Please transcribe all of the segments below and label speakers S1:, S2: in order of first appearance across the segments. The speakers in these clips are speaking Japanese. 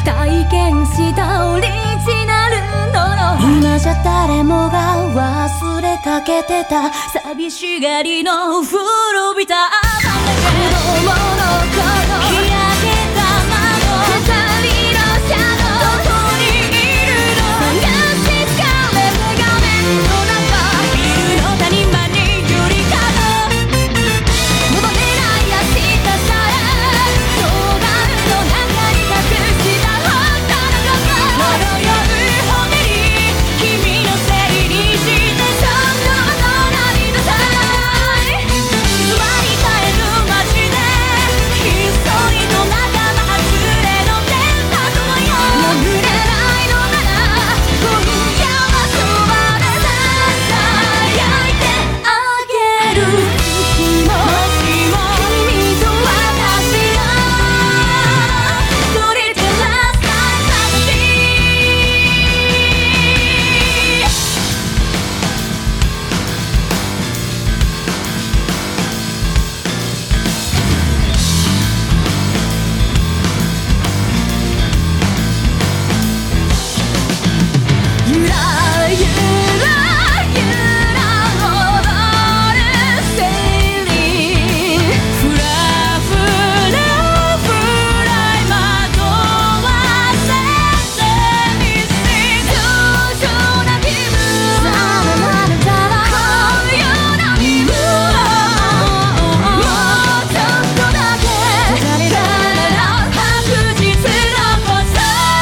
S1: 体験したオリジナルの今じゃ誰もが忘れかけてた寂しがりの古びた子供の頃日焼けた窓二人のシャドウどこにいるの探し疲れて画面の中ビルの谷間にゆりかご戻れない明日さえ動画の中に隠した本当のこと漂う骨に君のせいにしてその隣のさ座り替える街でひっそりと仲間外れの電波雲よ眠れないのなら今夜はそばでささやいてあげる君も君と私の一人でラスト楽しいゆらゆらゆら踊るセーリンフラフラフライ惑わせてみせ上々な気分さまれたらこういう波ももうちょっとだけ誰なら白日のこさ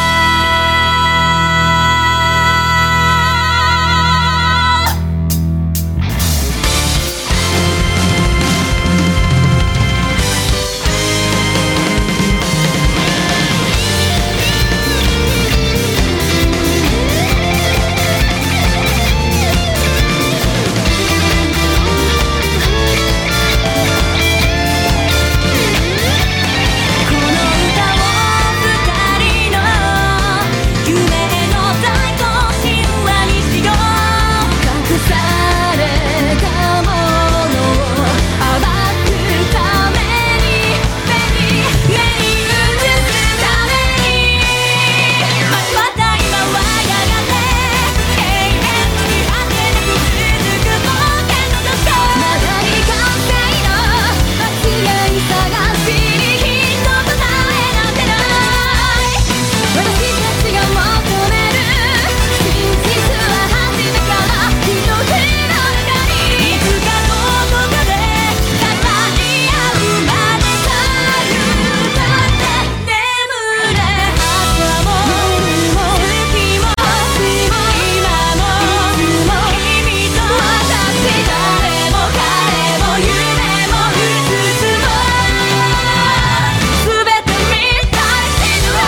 S1: この歌を二人の夢の大行神話にしよう隠されたものを暴くために目に映すために交わった今はやがて永遠に果てなく続く冒険の途中まだ未完成の間違い探しに人と答えなんてない私たちが求める真実は初めから一つの中にいつかどこかで語り合うまでさゆだって眠れ朝も月も星も今も君と私誰も彼も夢もうつつも全てみたい死ぬわ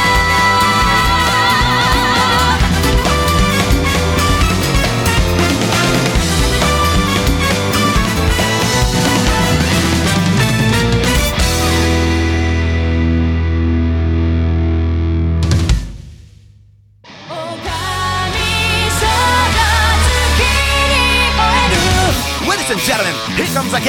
S1: おかみさら月に燃える
S2: Ladies and gentlemen, here comes again.